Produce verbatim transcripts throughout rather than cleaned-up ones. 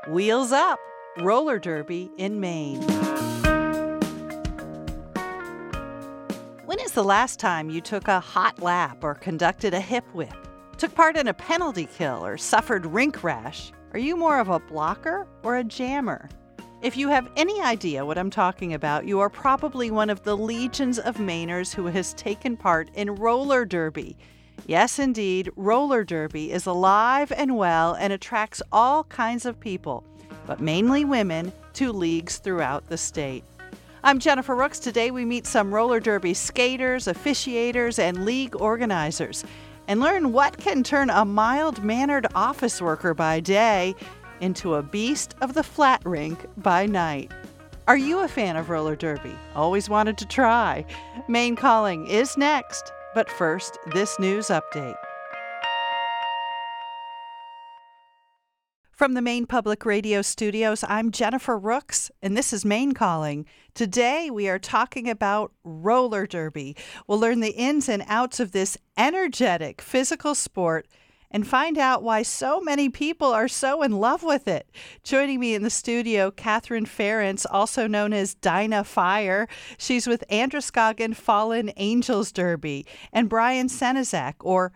Wheels Up, roller derby in Maine. When is the last time you took a hot lap or conducted a hip whip, took part in a penalty kill or suffered rink rash? Are you more of a blocker or a jammer? If you have any idea what I'm talking about, you are probably one of the legions of Mainers who has taken part in roller derby. Yes, indeed, roller derby is alive and well and attracts all kinds of people, but mainly women, to leagues throughout the state. I'm Jennifer Rooks. Today we meet some roller derby skaters, officiators, and league organizers and learn what can turn a mild-mannered office worker by day into a beast of the flat rink by night. Are you a fan of roller derby? Always wanted to try? Maine Calling is next. But first, this news update. From the Maine Public Radio studios, I'm Jennifer Rooks, and this is Maine Calling. Today, we are talking about roller derby. We'll learn the ins and outs of this energetic physical sport and find out why so many people are so in love with it. Joining me in the studio, Catherine Ference, also known as Dinah Fire. She's with Androscoggin Fallen Angels Derby. And Brian Senizak, or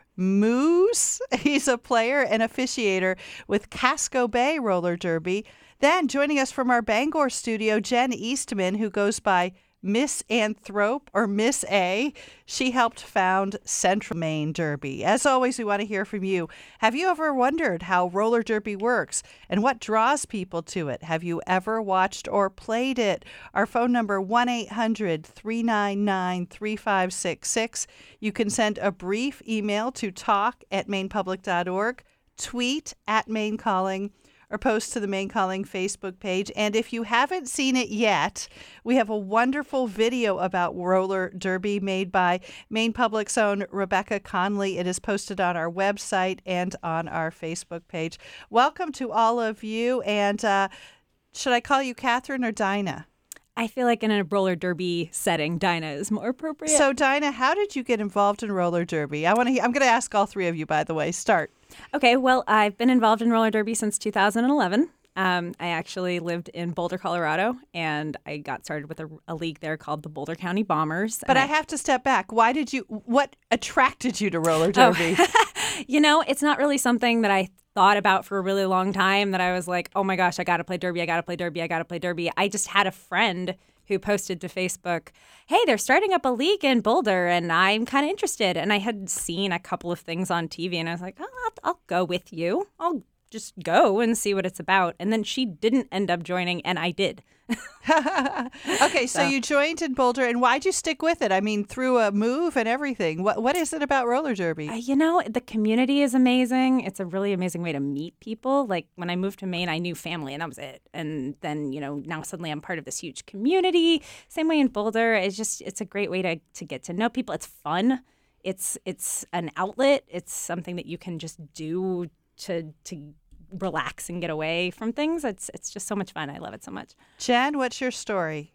Moose. He's a player and officiator with Casco Bay Roller Derby. Then joining us from our Bangor studio, Jen Eastman, who goes by Miss Anthrope or Miss A. She helped found Central Maine Derby. As always, we want to hear from you. Have you ever wondered how roller derby works and what draws people to it? Have you ever watched or played it? Our phone number, one eight hundred, three nine nine, three five six six. You can send a brief email to talk at maine public dot org, tweet at Maine Calling, or post to the Maine Calling Facebook page. And if you haven't seen it yet, we have a wonderful video about roller derby made by Maine Public's own Rebecca Conley. It is posted on our website and on our Facebook page. Welcome to all of you. And uh, should I call you Catherine or Dinah? I feel like in a roller derby setting, Dinah is more appropriate. So, Dinah, how did you get involved in roller derby? I want to. I'm going to ask all three of you, by the way. Start. Okay, well, I've been involved in roller derby since two thousand eleven. Um, I actually lived in Boulder, Colorado, and I got started with a, a league there called the Boulder County Bombers. But I, I have to step back. Why did you? What attracted you to roller derby? Oh. You know, it's not really something that I thought about for a really long time, that I was like, oh my gosh, I got to play derby, I got to play derby, I got to play derby. I just had a friend who posted to Facebook, hey, they're starting up a league in Boulder, and I'm kind of interested. And I had seen a couple of things on T V, and I was like, oh, I'll, I'll go with you. I'll just go and see what it's about. And then she didn't end up joining, and I did. Okay, so, so you joined in Boulder, and why'd you stick with it? I mean, through a move and everything. What What is it about roller derby? Uh, you know, the community is amazing. It's a really amazing way to meet people. Like, when I moved to Maine, I knew family, and that was it. And then, you know, now suddenly I'm part of this huge community. Same way in Boulder. It's just, it's a great way to, to get to know people. It's fun. It's it's an outlet. It's something that you can just do to to relax and get away from things. It's it's just so much fun. I love it so much. Jen, what's your story?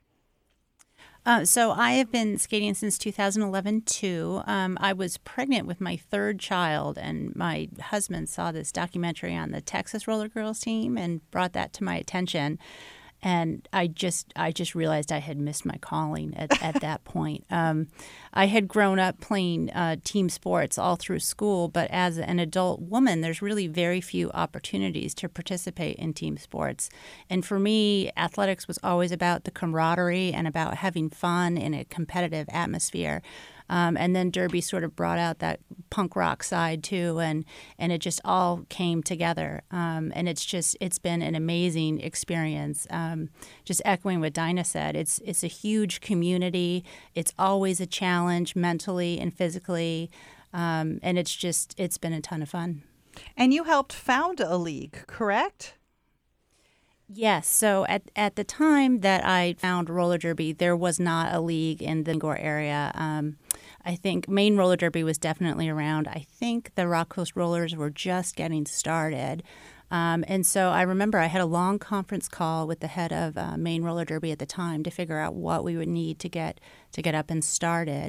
Uh, so I have been skating since two thousand eleven too. Um, I was pregnant with my third child, and my husband saw this documentary on the Texas Roller Girls team and brought that to my attention. And I just I just realized I had missed my calling at, at that point. Um, I had grown up playing uh, team sports all through school, but as an adult woman, there's really very few opportunities to participate in team sports. And for me, athletics was always about the camaraderie and about having fun in a competitive atmosphere. Um, and then derby sort of brought out that punk rock side too, and and it just all came together. Um, and it's just it's been an amazing experience. Um, just echoing what Dinah said, it's it's a huge community. It's always a challenge mentally and physically, um, and it's just it's been a ton of fun. And you helped found a league, correct? Yes. So at at the time that I found roller derby, there was not a league in the Bangor area. Um, I think Maine roller derby was definitely around. I think the Rock Coast Rollers were just getting started. Um, and so I remember I had a long conference call with the head of uh, Maine Roller Derby at the time to figure out what we would need to get to get up and started.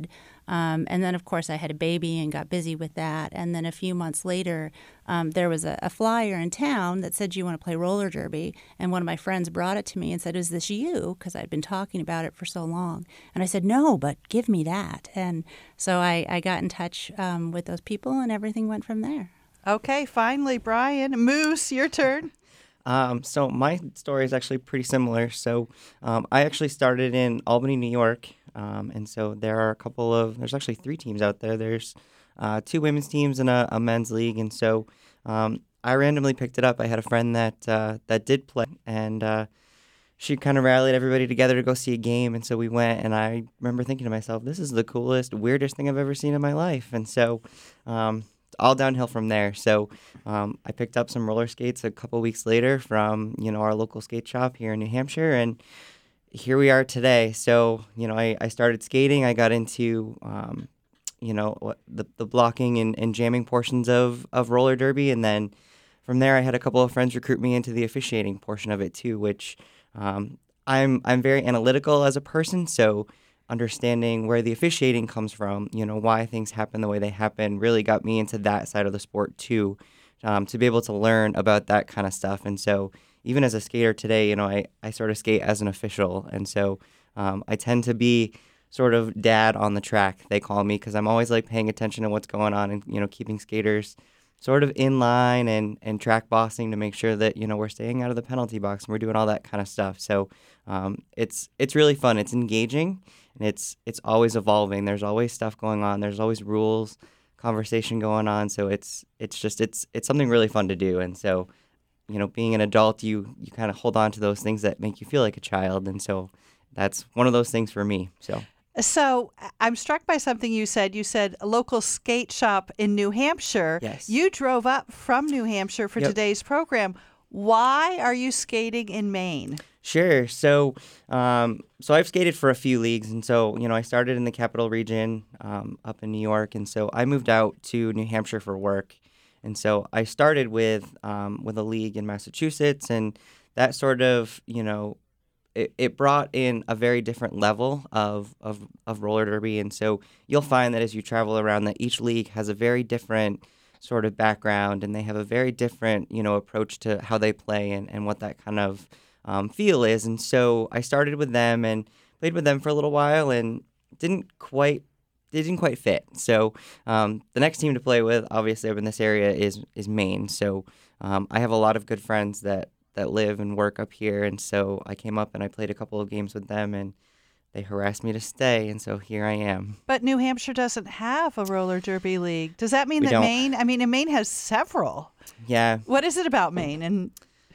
Um, and then, of course, I had a baby and got busy with that. And then a few months later, um, there was a, a flyer in town that said, "Do you want to play roller derby?" And one of my friends brought it to me and said, "Is this you?" Because I'd been talking about it for so long. And I said, "No, but give me that." And so I, I got in touch um, with those people, and everything went from there. Okay, finally, Brian. Moose, your turn. Um, so my story is actually pretty similar. So um, I actually started in Albany, New York, um, and so there are a couple of there's actually three teams out there. There's uh, two women's teams and a, a men's league, and so um, I randomly picked it up. I had a friend that uh, that did play, and uh, she kind of rallied everybody together to go see a game, and so we went. And I remember thinking to myself, "This is the coolest, weirdest thing I've ever seen in my life," and so. Um, all downhill from there. So um, I picked up some roller skates a couple weeks later from, you know, our local skate shop here in New Hampshire, and here we are today. So, you know, I, I started skating. I got into, um, you know, what- the, the blocking and, and jamming portions of, of roller derby, and then from there I had a couple of friends recruit me into the officiating portion of it too, which um, I'm I'm very analytical as a person, so understanding where the officiating comes from, you know, why things happen the way they happen, really got me into that side of the sport too, um, to be able to learn about that kind of stuff. And so even as a skater today, you know, I, I sort of skate as an official. And so um, I tend to be sort of dad on the track, they call me, because I'm always like paying attention to what's going on and, you know, keeping skaters sort of in line and, and track bossing to make sure that, you know, we're staying out of the penalty box and we're doing all that kind of stuff. So um, it's it's really fun. It's engaging. And it's it's always evolving. There's always stuff going on. There's always rules, conversation going on. So it's it's just it's it's something really fun to do. And so, you know, being an adult, you you kind of hold on to those things that make you feel like a child. And so that's one of those things for me. So So I- I'm struck by something you said. You said a local skate shop in New Hampshire. Yes. You drove up from New Hampshire for Yep. today's program. Why are you skating in Maine? Sure. So, um, so I've skated for a few leagues, and so you know, I started in the Capital Region um, up in New York, and so I moved out to New Hampshire for work, and so I started with um, with a league in Massachusetts, and that sort of you know, it, it brought in a very different level of, of of roller derby, and so you'll find that as you travel around, that each league has a very different sort of background, and they have a very different you know approach to how they play and, and what that kind of Um, feel is. And so I started with them and played with them for a little while and didn't quite they didn't quite fit. So um, the next team to play with, obviously up in this area, is is Maine. So um, I have a lot of good friends that that live and work up here, and so I came up and I played a couple of games with them, and they harassed me to stay, and so here I am. But New Hampshire doesn't have a roller derby league. Does that mean We that don't. Maine, I mean, and Maine has several. Yeah. What is it about Maine? And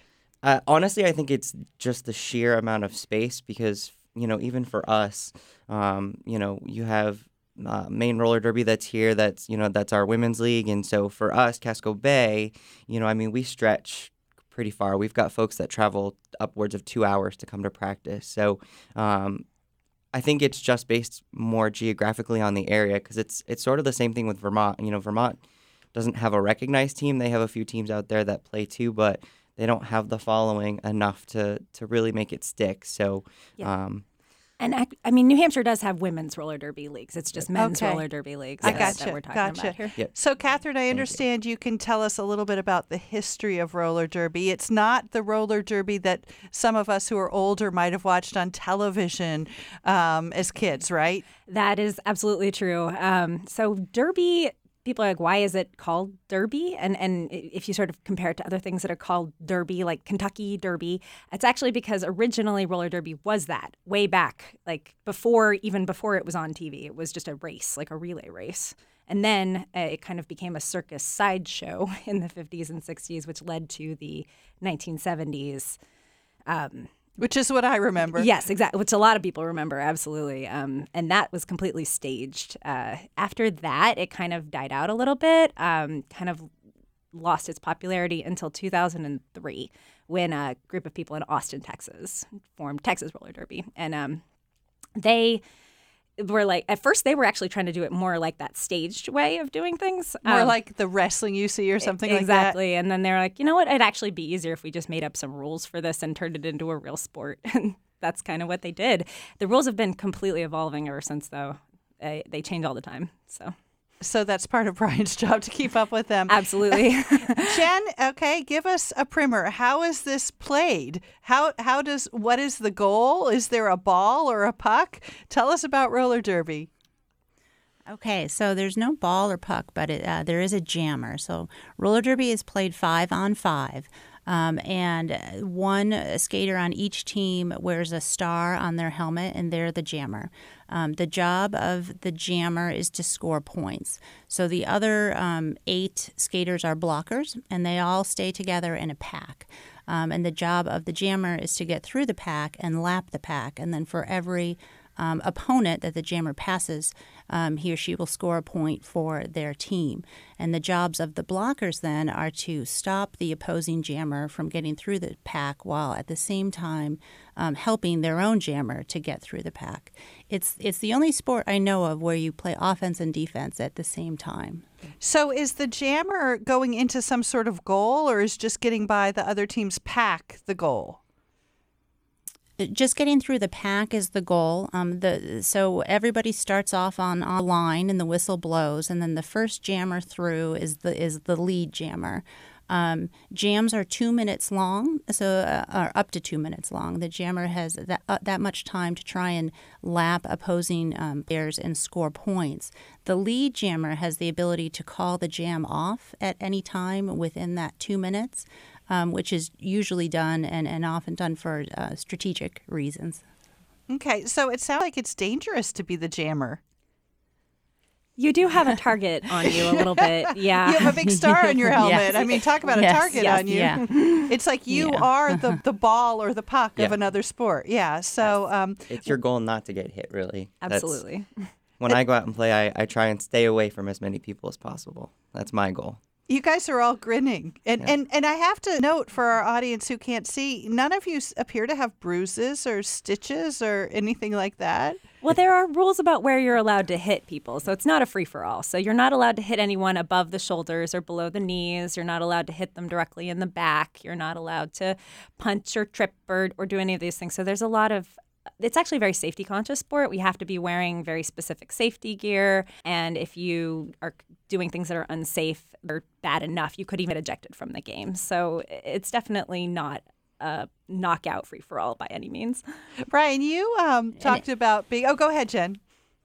Uh, honestly, I think it's just the sheer amount of space because, you know, even for us, um, you know, you have uh, Maine Roller Derby that's here. That's, you know, that's our women's league. And so for us, Casco Bay, you know, I mean, we stretch pretty far. We've got folks that travel upwards of two hours to come to practice. So um, I think it's just based more geographically on the area because it's, it's sort of the same thing with Vermont. You know, Vermont doesn't have a recognized team. They have a few teams out there that play too, but they don't have the following enough to, to really make it stick. So, Yeah. um, And I, I mean, New Hampshire does have women's roller derby leagues. It's just men's Okay. roller derby leagues I that, gotcha, that we're talking gotcha. about here. Yep. So, Catherine, I understand you. can tell us a little bit about the history of roller derby. It's not the roller derby that some of us who are older might have watched on television um, as kids, right? That is absolutely true. Um, so derby, people are like, why is it called derby? And and if you sort of compare it to other things that are called derby, like Kentucky Derby, it's actually because originally roller derby was that way back, like before, even before it was on T V. It was just a race, like a relay race. And then uh, it kind of became a circus sideshow in the fifties and sixties, which led to the nineteen seventies. Um, Which is what I remember. Yes, exactly. Which a lot of people remember, absolutely. Um, and that was completely staged. Uh, after that, it kind of died out a little bit, um, kind of lost its popularity until two thousand three when a group of people in Austin, Texas formed Texas Roller Derby. And um, they were like, at first they were actually trying to do it more like that staged way of doing things. More Um, like the wrestling you see or something like that. Exactly. And then they're like, you know what? It'd actually be easier if we just made up some rules for this and turned it into a real sport. And that's kind of what they did. The rules have been completely evolving ever since, though. they, they change all the time. So. So that's part of Brian's job to keep up with them. Absolutely. Jen, okay, give us a primer. How is this played? How how does what is the goal? Is there a ball or a puck? Tell us about roller derby. Okay, so there's no ball or puck, but it, uh, there is a jammer. So roller derby is played five on five. Um, and one skater on each team wears a star on their helmet, and they're the jammer. Um, the job of the jammer is to score points. So the other um, eight skaters are blockers, and they all stay together in a pack. Um, and the job of the jammer is to get through the pack and lap the pack. And then for every um, opponent that the jammer passes, um, he or she will score a point for their team. And the jobs of the blockers then are to stop the opposing jammer from getting through the pack while at the same time um, helping their own jammer to get through the pack. It's it's the only sport I know of where you play offense and defense at the same time. So is the jammer going into some sort of goal, or is just getting by the other team's pack the goal? Just getting through the pack is the goal. Um, the so everybody starts off on a line and the whistle blows, and then the first jammer through is the is the lead jammer. Um, jams are two minutes long, so uh, or up to two minutes long. The jammer has that uh, that much time to try and lap opposing um, players and score points. The lead jammer has the ability to call the jam off at any time within that two minutes. Um, which is usually done and, and often done for uh, strategic reasons. Okay, so it sounds like it's dangerous to be the jammer. You do have a target on you a little bit, yeah. You have a big star on your helmet. Yes. I mean, talk about Yes, a target yes, on you. yeah. It's like you Yeah. are the, the ball or the puck Yeah. of another sport. Yeah, so... Um, It's your goal not to get hit, really. That's- Absolutely. when I go out and play, I, I try and stay away from as many people as possible. That's my goal. You guys are all grinning. And, Yeah. and and I have to note for our audience who can't see, none of you s- appear to have bruises or stitches or anything like that. Well, there are rules about where you're allowed to hit people, so it's not a free-for-all. So you're not allowed to hit anyone above the shoulders or below the knees. You're not allowed to hit them directly in the back. You're not allowed to punch or trip or, or do any of these things. So there's a lot of it's actually a very safety conscious sport. We have to be wearing very specific safety gear. And if you are doing things that are unsafe or bad enough, you could even get ejected from the game. So it's definitely not a knockout free for all by any means. Brian, you um, talked about being. Oh, go ahead, Jen.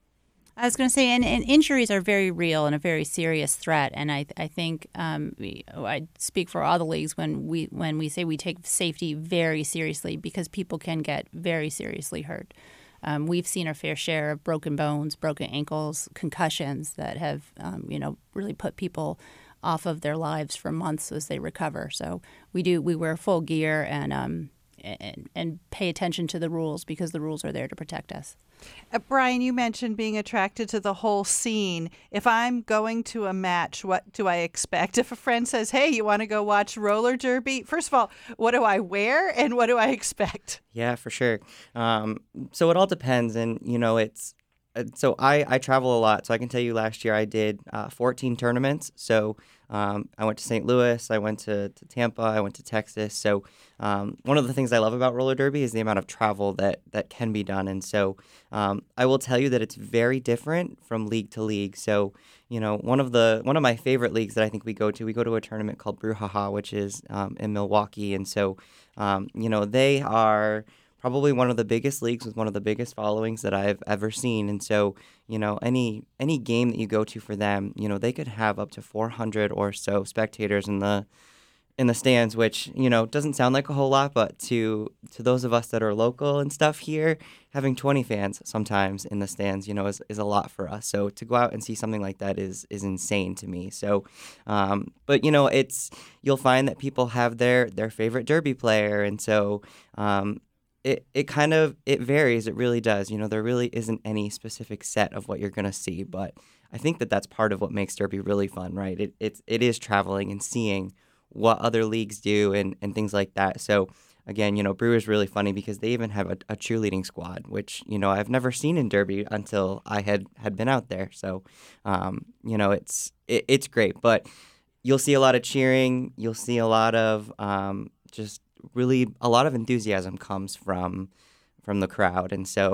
I was going to say, and, and injuries are very real and a very serious threat. And I, I think um, we, I speak for all the leagues when we when we say we take safety very seriously because people can get very seriously hurt. Um, we've seen our fair share of broken bones, broken ankles, concussions that have, um, you know, really put people off of their lives for months as they recover. So we do we wear full gear and um, and, and pay attention to the rules because the rules are there to protect us. Uh, Brian, you mentioned being attracted to the whole scene. If I'm going to a match, what do I expect? If a friend says, hey, you want to go watch roller derby? First of all, what do I wear and what do I expect? Yeah, for sure. Um, so it all depends. And, you know, it's uh, so I, I travel a lot. So I can tell you last year I did uh, fourteen tournaments. So um, I went to Saint Louis, I went to, to Tampa, I went to Texas. So um, one of the things I love about roller derby is the amount of travel that, that can be done. And so um, I will tell you that it's very different from league to league. So, you know, one of the one of my favorite leagues that I think we go to, we go to a tournament called Brouhaha, which is um, in Milwaukee. And so, um, you know, they are probably one of the biggest leagues with one of the biggest followings that I've ever seen. And so, you know, any any game that you go to for them, you know, they could have up to four hundred or so spectators in the in the stands, which, you know, doesn't sound like a whole lot, but to to those of us that are local and stuff here, having twenty fans sometimes in the stands, you know, is, is a lot for us. So to go out and see something like that is is insane to me. So, um, but, you know, it's you'll find that people have their their favorite derby player. And so, um, It it kind of, it varies. It really does. You know, there really isn't any specific set of what you're going to see. But I think that that's part of what makes Derby really fun, right? It it's, it is traveling and seeing what other leagues do and, and things like that. So, again, you know, Brew is really funny because they even have a, a cheerleading squad, which, you know, I've never seen in Derby until I had, had been out there. So, um, you know, it's it, it's great. But you'll see a lot of cheering. You'll see a lot of um, just really a lot of enthusiasm comes from from the crowd. And so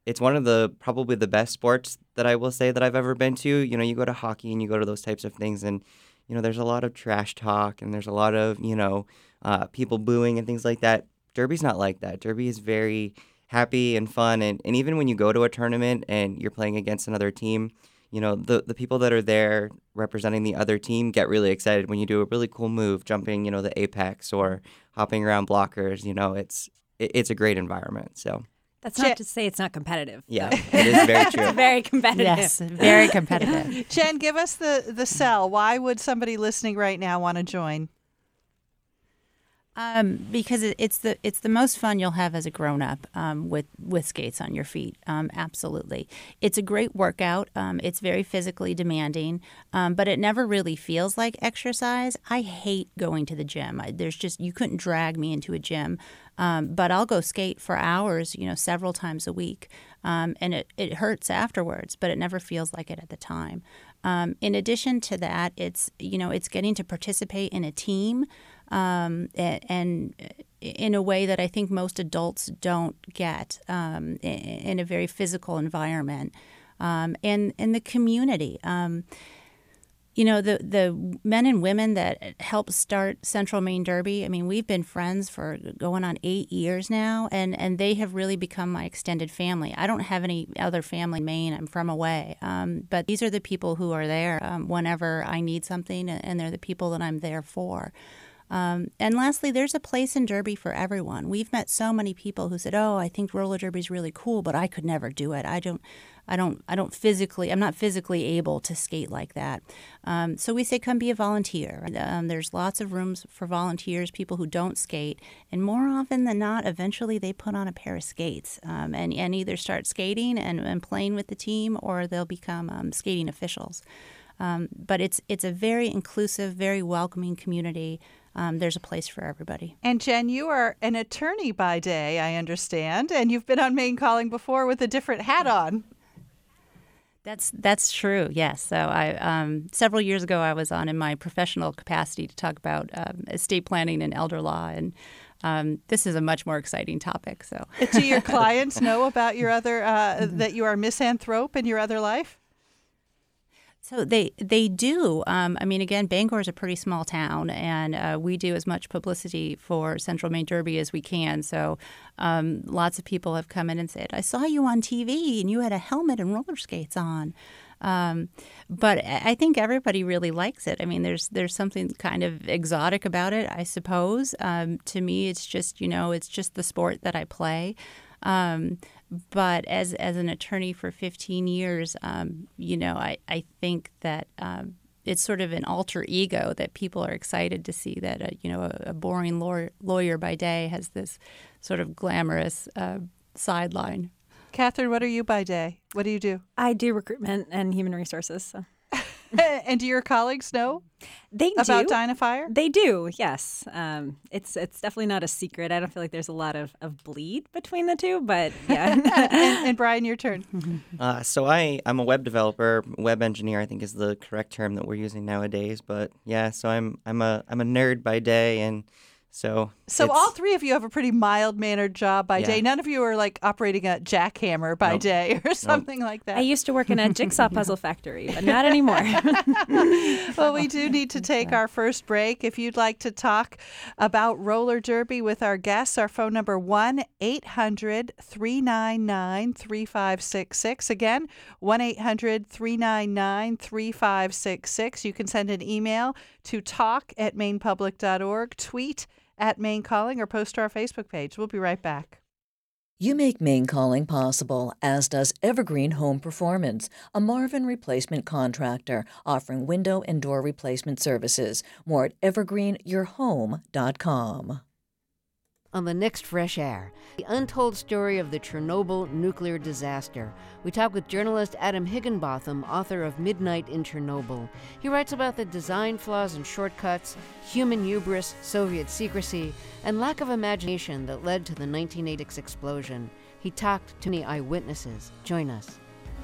it's one of the probably the best sports that I will say that I've ever been to. You know, you go to hockey and you go to those types of things, and you know, there's a lot of trash talk and there's a lot of you know uh, people booing and things like that. Derby's not like that. Derby is very happy and fun, and, and even when you go to a tournament and you're playing against another team, you know, the, the people that are there representing the other team get really excited when you do a really cool move, jumping, you know, the apex or hopping around blockers. You know, it's it, it's a great environment. So that's not Jen, to say it's not competitive. Yeah, it is very true. It's very competitive. Yes, very competitive. Jen, give us the, the sell. Why would somebody listening right now want to join? Um, because it, it's the it's the most fun you'll have as a grown up um, with with skates on your feet. Um, absolutely, it's a great workout. Um, it's very physically demanding, um, but it never really feels like exercise. I hate going to the gym. I, there's just you couldn't drag me into a gym, um, but I'll go skate for hours, you know, several times a week, um, and it it hurts afterwards, but it never feels like it at the time. Um, in addition to that, it's you know it's getting to participate in a team. Um, and in a way that I think most adults don't get um, in a very physical environment, um, and and the community. Um, you know, the the men and women that helped start Central Maine Derby. I mean, we've been friends for going on eight years now, and, and they have really become my extended family. I don't have any other family in Maine. I'm from away, um, but these are the people who are there um, whenever I need something, and they're the people that I'm there for. Um, and lastly, there's a place in Derby for everyone. We've met so many people who said, "Oh, I think roller derby is really cool, but I could never do it. I don't, I don't, I don't physically. I'm not physically able to skate like that." Um, so we say, "Come be a volunteer." Um, there's lots of rooms for volunteers, people who don't skate, and more often than not, eventually they put on a pair of skates um, and and either start skating and, and playing with the team, or they'll become um, skating officials. Um, but it's it's a very inclusive, very welcoming community. Um, there's a place for everybody. And Jen, you are an attorney by day, I understand, and you've been on Maine Calling before with a different hat on. That's that's true. Yes. So I um, several years ago I was on in my professional capacity to talk about um, estate planning and elder law, and um, this is a much more exciting topic. So, do your clients know about your other uh, mm-hmm. that you are a misanthrope in your other life? So they they do. Um, I mean, again, Bangor is a pretty small town, and uh, we do as much publicity for Central Maine Derby as we can. So um, lots of people have come in and said, "I saw you on T V, and you had a helmet and roller skates on." Um, but I think everybody really likes it. I mean, there's there's something kind of exotic about it, I suppose. Um, to me, it's just you know, it's just the sport that I play. Um, but as as an attorney for fifteen years, um, you know, I, I think that um, it's sort of an alter ego that people are excited to see that, a, you know, a, a boring lawyer, lawyer by day has this sort of glamorous uh, sideline. Catherine, what are you by day? What do you do? I do recruitment and human resources. So. And do your colleagues know they about do. Dynafire? They do, yes. Um, it's it's definitely not a secret. I don't feel like there's a lot of, of bleed between the two, but yeah. and, and Brian, your turn. Uh, so I, I'm a web developer, web engineer, I think is the correct term that we're using nowadays. But yeah, so I'm I'm a I'm a nerd by day, and so So all three of you have a pretty mild-mannered job by Yeah. day. None of you are like operating a jackhammer by Nope. day or something like that. I used to work in a jigsaw puzzle factory, but not anymore. Well, we do need to take our first break. If you'd like to talk about roller derby with our guests, our phone number one eight hundred three nine nine three five six six. Again, one eight hundred three nine nine three five six six. You can send an email to talk at maine public dot org, tweet at Maine Calling, or post to our Facebook page. We'll be right back. You make Maine Calling possible, as does Evergreen Home Performance, a Marvin replacement contractor offering window and door replacement services. More at evergreen your home dot com. On the next Fresh Air, the untold story of the Chernobyl nuclear disaster. We talk with journalist Adam Higginbotham, author of Midnight in Chernobyl. He writes about the design flaws and shortcuts, human hubris, Soviet secrecy, and lack of imagination that led to the nineteen eighty-six explosion. He talked to many eyewitnesses. Join us.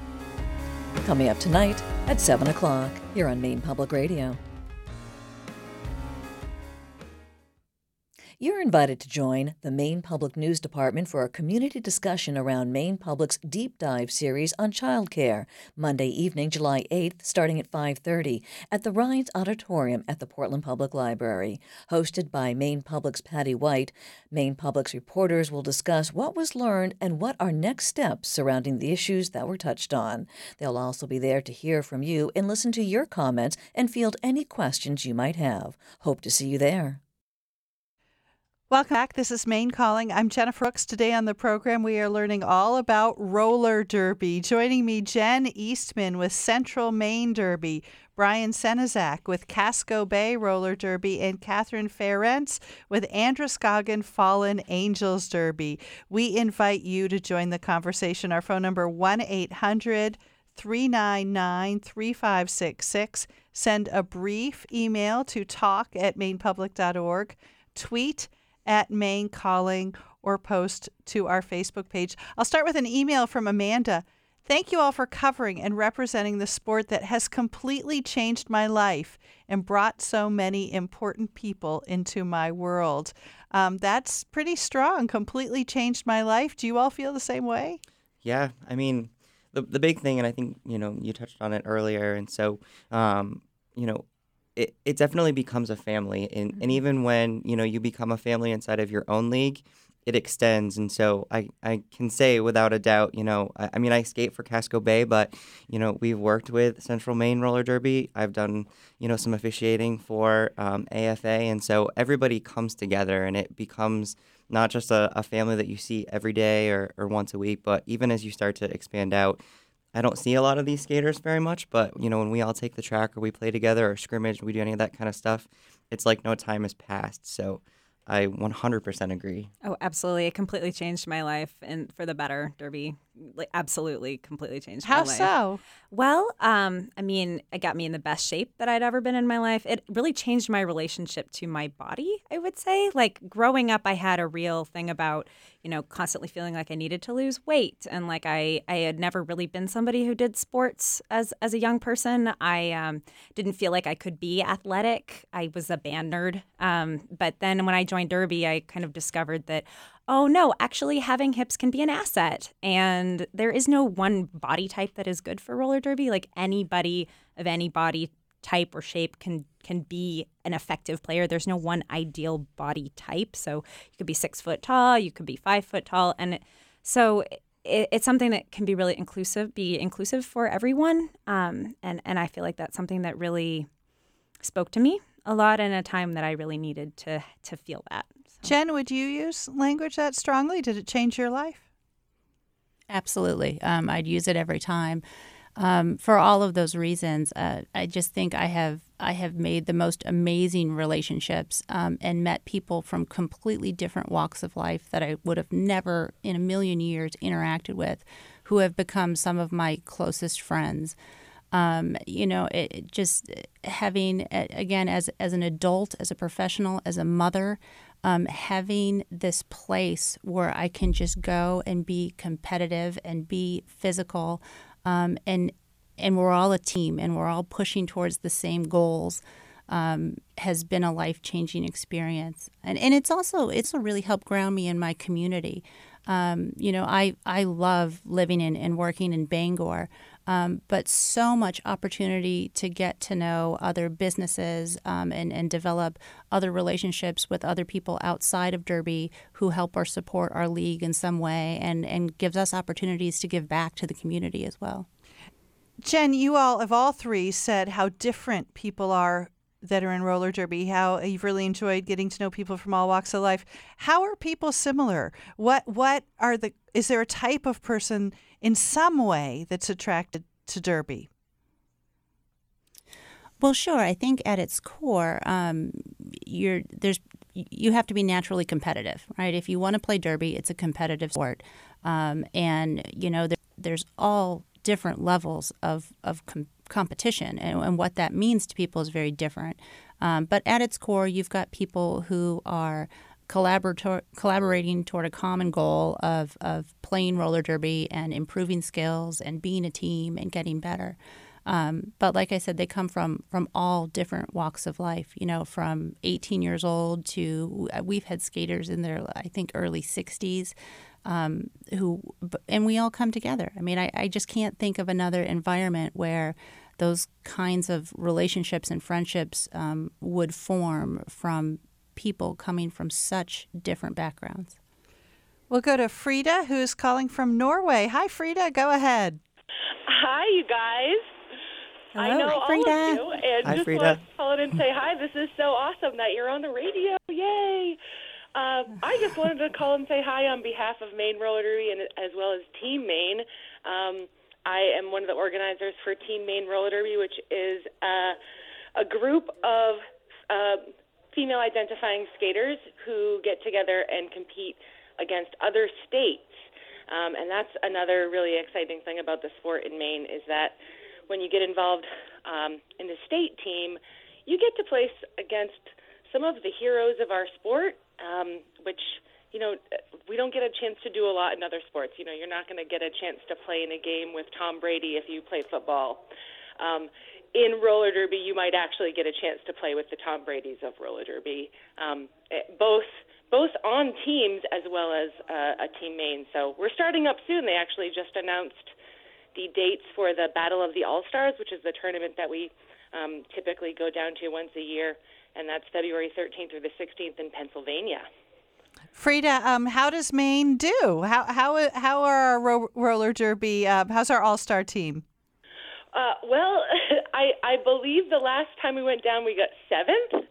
Coming up tonight at seven o'clock here on Maine Public Radio. You're invited to join the Maine Public News Department for a community discussion around Maine Public's Deep Dive series on childcare, Monday evening, July eighth, starting at five thirty, at the Rhines Auditorium at the Portland Public Library. Hosted by Maine Public's Patty White, Maine Public's reporters will discuss what was learned and what are next steps surrounding the issues that were touched on. They'll also be there to hear from you and listen to your comments and field any questions you might have. Hope to see you there. Welcome back. This is Maine Calling. I'm Jennifer Brooks. Today on the program, we are learning all about roller derby. Joining me, Jen Eastman with Central Maine Derby, Brian Senizak with Casco Bay Roller Derby, and Catherine Ferentz with Androscoggin Fallen Angels Derby. We invite you to join the conversation. Our phone number, one eight hundred three nine nine three five six six. Send a brief email to talk at maine public dot org. Tweet at Maine Calling, or post to our Facebook page. I'll start with an email from Amanda. Thank you all for covering and representing the sport that has completely changed my life and brought so many important people into my world. Um, that's pretty strong. Completely changed my life. Do you all feel the same way? Yeah, I mean, the the big thing, and I think, you know, you touched on it earlier, and so, um, you know, It, it definitely becomes a family. And, and even when, you know, you become a family inside of your own league, it extends. And so I, I can say without a doubt, you know, I, I mean, I skate for Casco Bay, but, you know, we've worked with Central Maine Roller Derby. I've done, you know, some officiating for um, A F A. And so everybody comes together and it becomes not just a, a family that you see every day or, or once a week, but even as you start to expand out, I don't see a lot of these skaters very much, but, you know, when we all take the track or we play together or scrimmage, we do any of that kind of stuff, it's like no time has passed. So I one hundred percent agree. Oh, absolutely. It completely changed my life and for the better, Derby. Like, absolutely completely changed How my life. so? Well, um, I mean, it got me in the best shape that I'd ever been in my life. It really changed my relationship to my body, I would say. Like, growing up, I had a real thing about, you know, constantly feeling like I needed to lose weight. And like I, I had never really been somebody who did sports as, as a young person. I um, didn't feel like I could be athletic. I was a band nerd. Um, but then when I joined Derby, I kind of discovered that, oh, no, actually having hips can be an asset. And there is no one body type that is good for roller derby. Like anybody of any body type or shape can can be an effective player. There's no one ideal body type. So you could be six foot tall, you could be five foot tall. And it, so it, it's something that can be really inclusive, be inclusive for everyone. Um, and, and I feel like that's something that really spoke to me a lot in a time that I really needed to to feel that. Jen, would you use language that strongly? Did it change your life? Absolutely. Um, I'd use it every time. Um, for all of those reasons, uh, I just think I have I have made the most amazing relationships um, and met people from completely different walks of life that I would have never in a million years interacted with, who have become some of my closest friends. Um, you know, it, it just having, again, as as an adult, as a professional, as a mother, um, having this place where I can just go and be competitive and be physical, um, and and we're all a team and we're all pushing towards the same goals, um, has been a life-changing experience. And and it's also it's really helped ground me in my community. Um, you know, I, I love living in and working in Bangor, um, but so much opportunity to get to know other businesses um, and, and develop other relationships with other people outside of Derby who help or support our league in some way and, and gives us opportunities to give back to the community as well. Jen, you all, of all three, said how different people are that are in roller derby, how you've really enjoyed getting to know people from all walks of life. How are people similar? What what are the is there a type of person in some way that's attracted to derby? Well, sure. I think at its core, um, you're there's you have to be naturally competitive, right? If you want to play derby, it's a competitive sport, um, and you know there, there's all different levels of of com- competition, and, and what that means to people is very different. Um, but at its core, you've got people who are collaborator- collaborating toward a common goal of of playing roller derby and improving skills and being a team and getting better. Um, but like I said, they come from from all different walks of life. You know, from eighteen years old to we've had skaters in their I think early sixties. Um, who and we all come together. I mean, I, I just can't think of another environment where those kinds of relationships and friendships um, would form from people coming from such different backgrounds. We'll go to Frida, who's calling from Norway. Hi, Frida. Go ahead. Hi, you guys. Hello. I know Hi, all Frida. of you, and Hi, just Frida. want to call in and say hi. This is so awesome that you're on the radio. Yay! Um, I just wanted to call and say hi on behalf of Maine Roller Derby and as well as Team Maine. Um, I am one of the organizers for Team Maine Roller Derby, which is uh, a group of uh, female-identifying skaters who get together and compete against other states. Um, and that's another really exciting thing about the sport in Maine is that when you get involved um, in the state team, you get to place against some of the heroes of our sport, um, which, you know, we don't get a chance to do a lot in other sports. You know, you're not going to get a chance to play in a game with Tom Brady if you play football. Um, in roller derby, you might actually get a chance to play with the Tom Bradys of roller derby, um, both both on teams as well as uh, a Team Maine. So we're starting up soon. They actually just announced the dates for the Battle of the All-Stars, which is the tournament that we um, typically go down to once a year, and that's February thirteenth through the sixteenth in Pennsylvania. Frida, um, how does Maine do? How how how are our ro- roller derby? Um, how's our all-star team? Uh, well, I, I believe the last time we went down, we got seventh,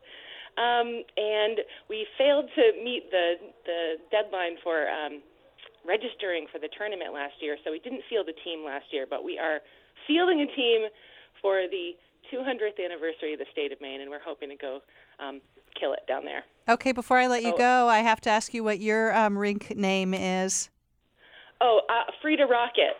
um, and we failed to meet the the deadline for um, registering for the tournament last year, so we didn't field a team last year, but we are fielding a team for the two hundredth anniversary of the state of Maine, and we're hoping to go um, kill it down there. Okay, before I let you Oh. go, I have to ask you what your um, rink name is. Oh, uh, Frida Rocket.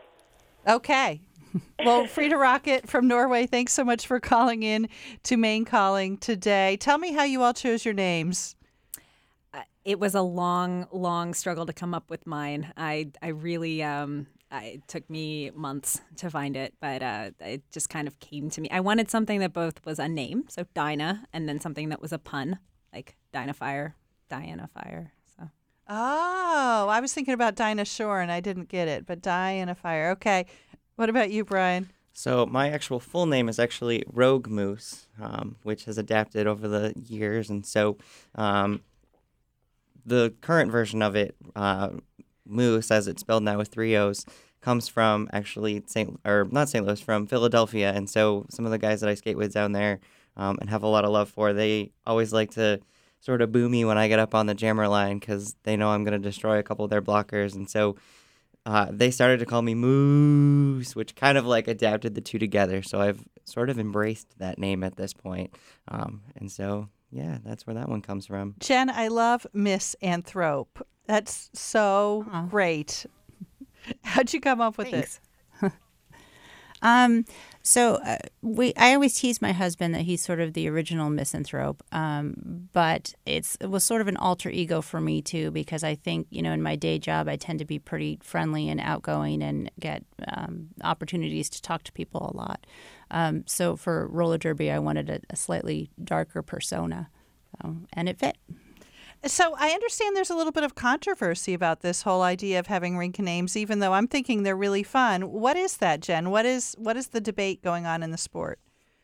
Okay. Well, Frida Rocket from Norway, thanks so much for calling in to Maine Calling today. Tell me how you all chose your names. Uh, It was a long, long struggle to come up with mine. I, I really, um, I, it took me months to find it, but uh, it just kind of came to me. I wanted something that both was a name, so Dinah, and then something that was a pun, like Dinah Fire, Diana Fire. So Oh, I was thinking about Dinah Shore and I didn't get it, but Diana Fire. Okay. What about you, Brian? So my actual full name is actually Rogue Moose, um, which has adapted over the years, and so um, the current version of it, uh, Moose, as it's spelled now with three O's, comes from actually Saint or not Saint Louis, from Philadelphia, and so some of the guys that I skate with down there um, and have a lot of love for, they always like to sort of boo me when I get up on the jammer line because they know I'm going to destroy a couple of their blockers, and so uh, they started to call me Moose, which kind of like adapted the two together. So I've sort of embraced that name at this point, um, and so yeah, that's where that one comes from. Jen, I love Miss Anthrope. That's so Aw. great. How'd you come up with Thanks. it? Um, so uh, we, I always tease my husband that he's sort of the original misanthrope, um, but it's it was sort of an alter ego for me too, because I think, you know, in my day job I tend to be pretty friendly and outgoing and get um, opportunities to talk to people a lot. Um, so for roller derby, I wanted a, a slightly darker persona, so, and it fit. So I understand there's a little bit of controversy about this whole idea of having rink names, even though I'm thinking they're really fun. What is that, Jen? What is what is the debate going on in the sport?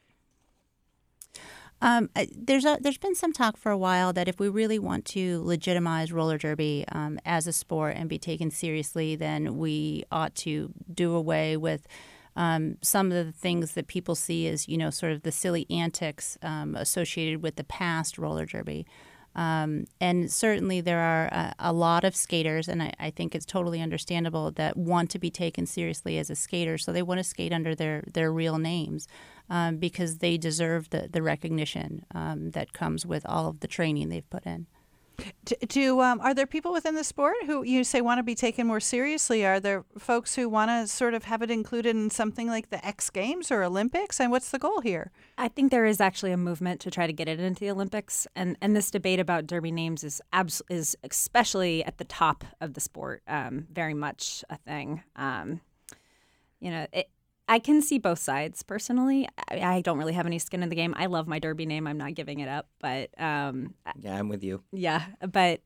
Um, uh, there's a, there's been some talk for a while that if we really want to legitimize roller derby um, as a sport and be taken seriously, then we ought to do away with um, some of the things that people see as, you know, sort of the silly antics um, associated with the past roller derby. Um, and certainly there are a, a lot of skaters, and I, I think it's totally understandable, that want to be taken seriously as a skater. So they want to skate under their, their real names um, because they deserve the, the recognition um, that comes with all of the training they've put in. Do, do um, are there people within the sport who you say want to be taken more seriously? Are there folks who want to sort of have it included in something like the X Games or Olympics? And what's the goal here? I think there is actually a movement to try to get it into the Olympics, and and this debate about derby names is abs- is especially at the top of the sport, um, very much a thing. Um, you know, it, I can see both sides personally. I, I don't really have any skin in the game. I love my Derby name. I'm not giving it up. But um, Yeah, I'm with you. yeah, but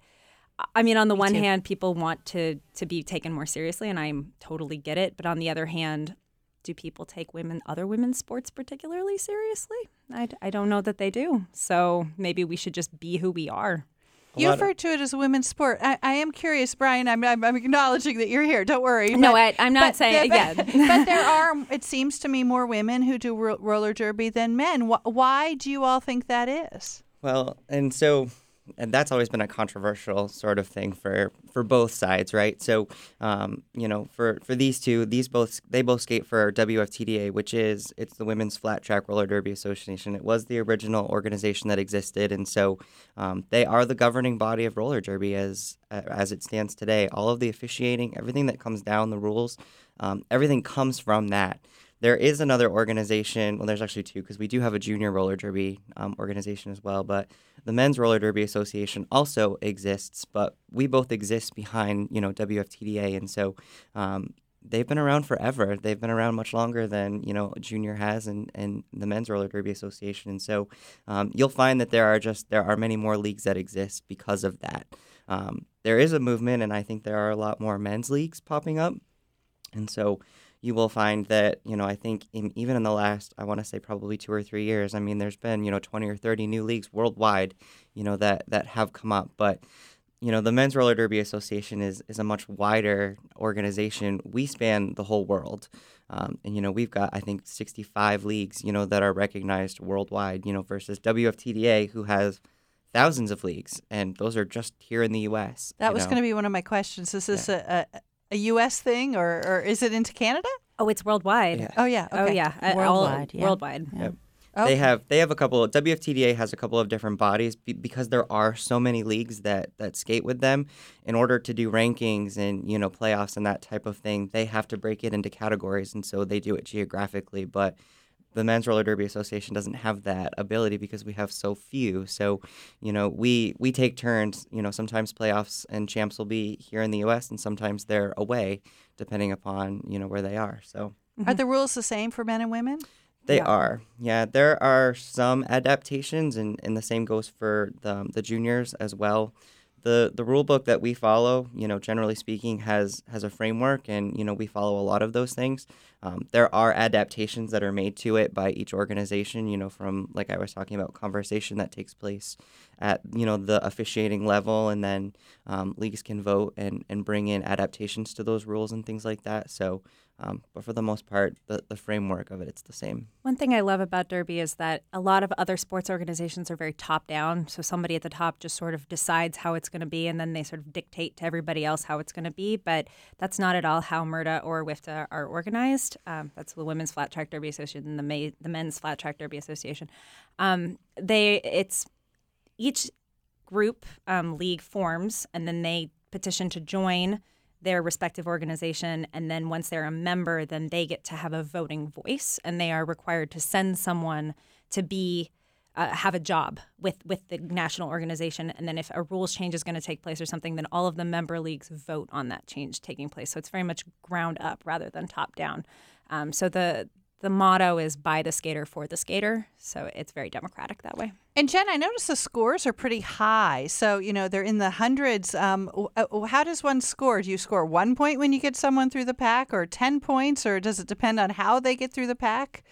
I mean, on the Me one too. hand, people want to to be taken more seriously, and I totally get it. But on the other hand, do people take women, other women's sports particularly seriously? I, I don't know that they do. So maybe we should just be who we are. You lot of- refer to it as a women's sport. I, I am curious, Brian. I'm, I'm, I'm acknowledging that you're here. Don't worry. No, But- I, I'm not but saying the- yeah. but, but there are, it seems to me, more women who do ro- roller derby than men. Wh- why do you all think that is? Well, and so, and that's always been a controversial sort of thing for, for both sides, right? So, um, you know, for, for these two, these both they both skate for W F T D A, which is it's the Women's Flat Track Roller Derby Association. It was the original organization that existed, and so um, they are the governing body of roller derby as as it stands today. All of the officiating, everything that comes down the rules, um, everything comes from that. There is another organization. Well, there's actually two because we do have a junior roller derby um, organization as well. But the Men's Roller Derby Association also exists. But we both exist behind, you know, W F T D A, and so um, they've been around forever. They've been around much longer than you know junior has, and, and the Men's Roller Derby Association. And so um, you'll find that there are just there are many more leagues that exist because of that. Um, there is a movement, and I think there are a lot more men's leagues popping up, and so. You will find that, you know, I think in, even in the last, I want to say probably two or three years, I mean, there's been, you know, twenty or thirty new leagues worldwide, you know, that, that have come up. But, you know, the Men's Roller Derby Association is, is a much wider organization. We span the whole world. Um, and, you know, we've got, I think, sixty-five leagues, you know, that are recognized worldwide, you know, versus W F T D A, who has thousands of leagues. And those are just here in the U S. That was going to be one of my questions. Is this a, a, a U S thing or, or is it into Canada? Oh, it's worldwide. Yeah. Oh, yeah. Oh Okay. yeah, Uh, all- Worldwide, yeah. Worldwide. Yeah. Yep. Okay. They have they have a couple. W F T D A has a couple of different bodies be, because there are so many leagues that, that skate with them. In order to do rankings and you know playoffs and that type of thing, they have to break it into categories, and so they do it geographically. But the Men's Roller Derby Association doesn't have that ability because we have so few. So, you know, we we take turns. You know, sometimes playoffs and champs will be here in the U S and sometimes they're away, depending upon you know where they are. So. Are the rules the same for men and women? They Yeah. are. Yeah, there are some adaptations, and, and the same goes for the, the juniors as well. The the rule book that we follow, you know, generally speaking, has has a framework, and, you know, we follow a lot of those things. Um, there are adaptations that are made to it by each organization, you know, from, like I was talking about, conversation that takes place at, you know, the officiating level, and then um, leagues can vote and, and bring in adaptations to those rules and things like that. So, um, but for the most part, the, the framework of it, it's the same. One thing I love about Derby is that a lot of other sports organizations are very top down. So somebody at the top just sort of decides how it's going to be, and then they sort of dictate to everybody else how it's going to be. But that's not at all how MIRTA or W I F T A are organized. Um, that's the Women's Flat Track Derby Association and the, May, the Men's Flat Track Derby Association. Um, they it's each group um, league forms, and then they petition to join their respective organization, and then once they're a member, then they get to have a voting voice, and they are required to send someone to be uh, have a job with with the national organization. And then if a rules change is going to take place or something, then all of the member leagues vote on that change taking place. So it's very much ground up rather than top down. Um, so the the motto is by the skater for the skater. So it's very democratic that way. And Jen, I noticed the scores are pretty high. So, you know, they're in the hundreds. Um, w- uh, how does one score? Do you score one point when you get someone through the pack, or ten points, or does it depend on how they get through the pack?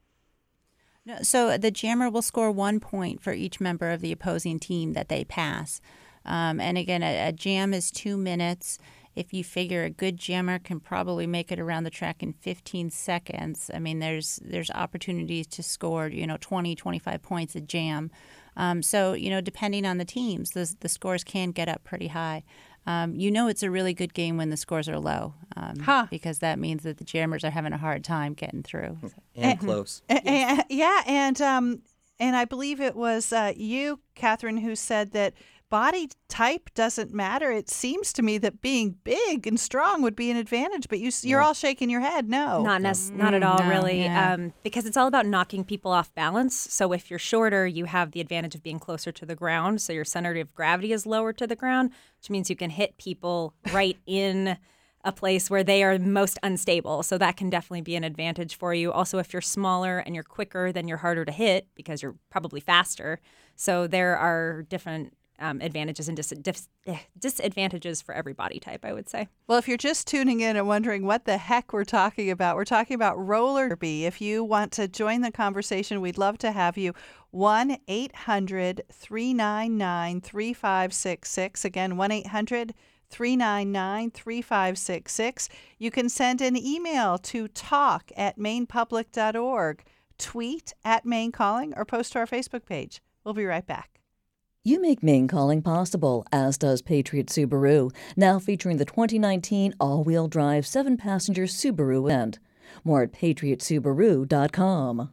No, so the jammer will score one point for each member of the opposing team that they pass. Um, and again, a, a jam is two minutes. If you figure a good jammer can probably make it around the track in fifteen seconds, I mean, there's there's opportunities to score, you know, twenty, twenty-five points a jam. Um, so, you know, depending on the teams, the, the scores can get up pretty high. Um, you know it's a really good game when the scores are low, um, Huh. because that means that the jammers are having a hard time getting through. So. And close. A- a- yeah, and um, and I believe it was uh, you, Catherine, who said that body type doesn't matter. It seems to me that being big and strong would be an advantage, but you, s- you're all shaking your head. No. Not nec- not at all, no, really, yeah. um, because it's all about knocking people off balance. So if you're shorter, you have the advantage of being closer to the ground. So your center of gravity is lower to the ground, which means you can hit people right in a place where they are most unstable. So that can definitely be an advantage for you. Also, if you're smaller and you're quicker, then you're harder to hit because you're probably faster. So there are different um, advantages and dis- dis- disadvantages for every body type, I would say. Well, if you're just tuning in and wondering what the heck we're talking about, we're talking about roller derby. If you want to join the conversation, we'd love to have you. one eight hundred three nine nine three five six six. Again, one eight hundred three nine nine three five six six. You can send an email to talk at maine public dot org, tweet at Maine Calling, or post to our Facebook page. We'll be right back. You make Maine Calling possible, as does Patriot Subaru, now featuring the twenty nineteen all-wheel drive seven-passenger Subaru event. More at patriot subaru dot com.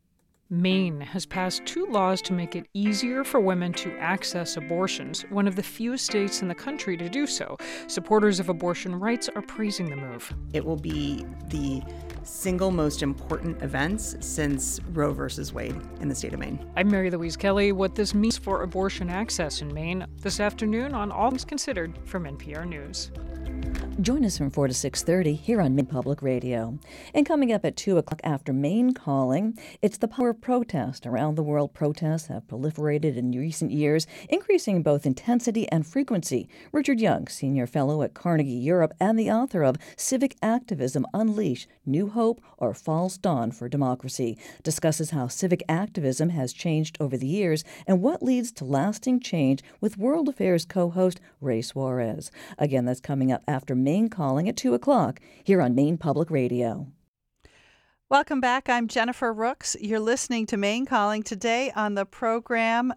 Maine has passed two laws to make it easier for women to access abortions, one of the few states in the country to do so. Supporters of abortion rights are praising the move. It will be the single most important events since Roe versus Wade in the state of Maine. I'm Mary Louise Kelly. What this means for abortion access in Maine this afternoon on All Things Considered from N P R News. Join us from four to six thirty here on Maine Public Radio. And coming up at two o'clock after Maine Calling, it's the power of protest. Around the world, protests have proliferated in recent years, increasing in both intensity and frequency. Richard Young, Senior Fellow at Carnegie Europe and the author of Civic Activism Unleash, New Hope or False Dawn for Democracy, discusses how civic activism has changed over the years and what leads to lasting change with World Affairs co-host Ray Suarez. Again, that's coming up after Maine Calling at two o'clock here on Maine Public Radio. Welcome back. I'm Jennifer Rooks. You're listening to Maine Calling today on the program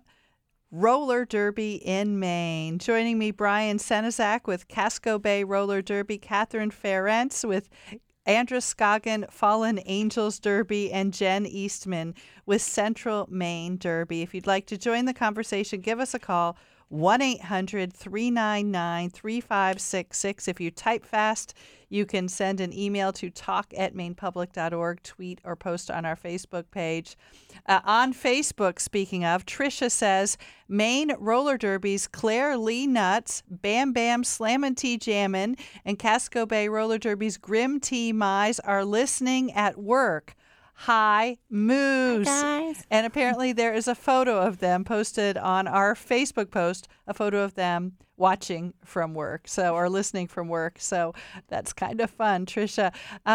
Roller Derby in Maine. Joining me, Brian Senizak with Casco Bay Roller Derby, Catherine Ferentz with Androscoggin Fallen Angels Derby, and Jen Eastman with Central Maine Derby. If you'd like to join the conversation, give us a call, one eight hundred three nine nine three five six six. If you type fast, you can send an email to talk at maine public dot org, tweet or post on our Facebook page. Uh, on Facebook, speaking of, Tricia says, Maine roller derbies, Claire Lee Nuts, Bam Bam Slammin' Tea Jammin', and Casco Bay roller derbies, Grim Tea Mize are listening at work. Hi, Moose. Hi, guys. And apparently there is a photo of them posted on our Facebook post, a photo of them watching from work, so or listening from work. So that's kind of fun, Tricia.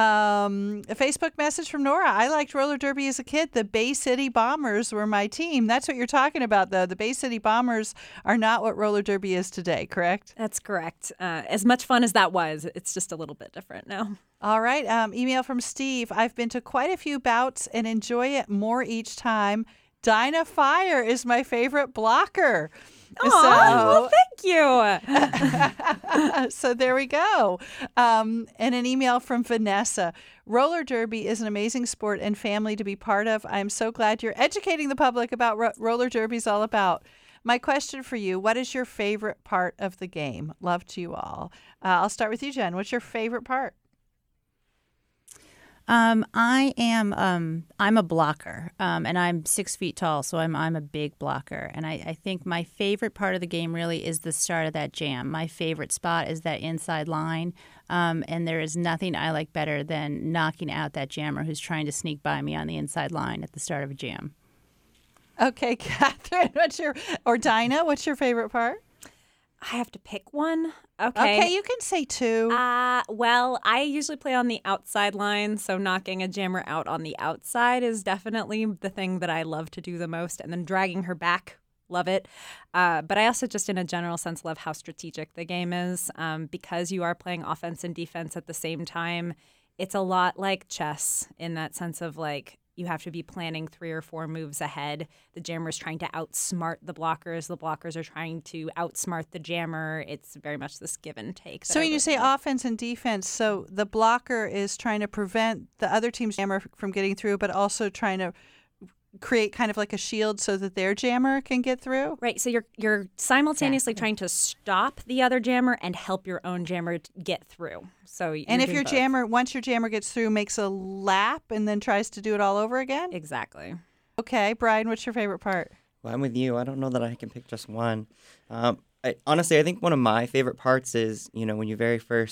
Um, a Facebook message from Nora. I liked roller derby as a kid. The Bay City Bombers were my team. That's what you're talking about, though. The Bay City Bombers are not what roller derby is today, correct? That's correct. Uh, as much fun as that was, it's just a little bit different now. All right. Um, email from Steve. I've been to quite a few bouts and enjoy it more each time. Dinah Fire is my favorite blocker. Oh, well, thank you. So there we go. Um, and an email from Vanessa. Roller derby is an amazing sport and family to be part of. I'm so glad you're educating the public about what roller derby is all about. My question for you, what is your favorite part of the game? Love to you all. Uh, I'll start with you, Jen. What's your favorite part? Um, I am um, I'm a blocker, um, and I'm six feet tall, so I'm I'm a big blocker. And I, I think my favorite part of the game really is the start of that jam. My favorite spot is that inside line, um, and there is nothing I like better than knocking out that jammer who's trying to sneak by me on the inside line at the start of a jam. Okay, Catherine, what's your or Dinah? What's your favorite part? I have to pick one. Okay. Okay, you can say two. Uh, well, I usually play on the outside line, so knocking a jammer out on the outside is definitely the thing that I love to do the most. And then dragging her back, love it. Uh, but I also just in a general sense love how strategic the game is. Um, because you are playing offense and defense at the same time, it's a lot like chess in that sense of like, you have to be planning three or four moves ahead. The jammer's trying to outsmart the blockers. The blockers are trying to outsmart the jammer. It's very much this give and take. So when you say at. offense and defense, so the blocker is trying to prevent the other team's jammer from getting through, but also trying to create kind of like a shield so that their jammer can get through? Right. So you're you're simultaneously Exactly. trying to stop the other jammer and help your own jammer t- get through. So you're And if doing your both. jammer, once your jammer gets through, makes a lap and then tries to do it all over again? Exactly. Okay. Brian, what's your favorite part? Well, I'm with you. I don't know that I can pick just one. Um, I, honestly, I think one of my favorite parts is, you know, when you very first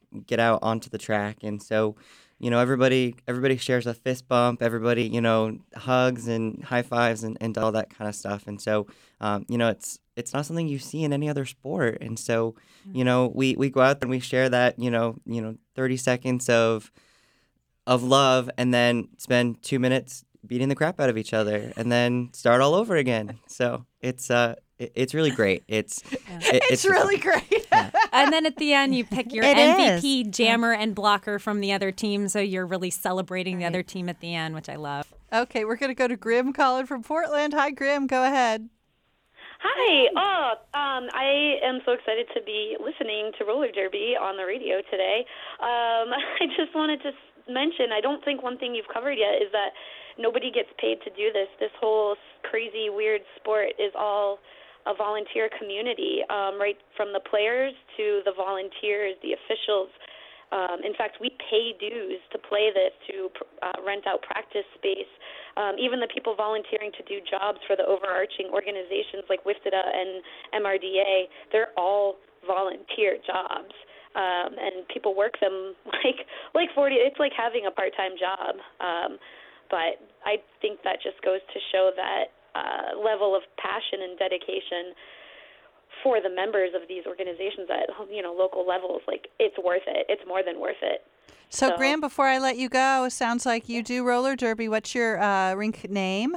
get out onto the track. And so, you know, everybody everybody shares a fist bump. Everybody, you know, hugs and high fives and, and all that kind of stuff. And so, um, you know, it's it's not something you see in any other sport. And so, you know, we, we go out there and we share that, you know, you know, thirty seconds of of love, and then spend two minutes beating the crap out of each other, and then start all over again. So it's uh. It's really great. It's Yeah. it, It's, it's really great. Yeah. And then at the end, you pick your It M V P, is. jammer, and blocker from the other team. So you're really celebrating the other team at the end, which I love. Okay, we're going to go to Grim calling from Portland. Hi, Grim. Go ahead. Hi. Oh, um, I am so excited to be listening to roller derby on the radio today. Um, I just wanted to s- mention, I don't think one thing you've covered yet is that nobody gets paid to do this. This whole crazy, weird sport is all a volunteer community, um, right from the players to the volunteers, the officials. Um, in fact, we pay dues to play this, to uh, rent out practice space. Um, even the people volunteering to do jobs for the overarching organizations like W I F T D A and M R D A, they're all volunteer jobs. Um, and people work them like like forty. It's like having a part-time job. Um, but I think that just goes to show that uh, level of passion and dedication for the members of these organizations at, you know, local levels. Like, it's worth it. It's more than worth it. So, So- Graham, before I let you go, it sounds like you do roller derby. What's your uh, rink name?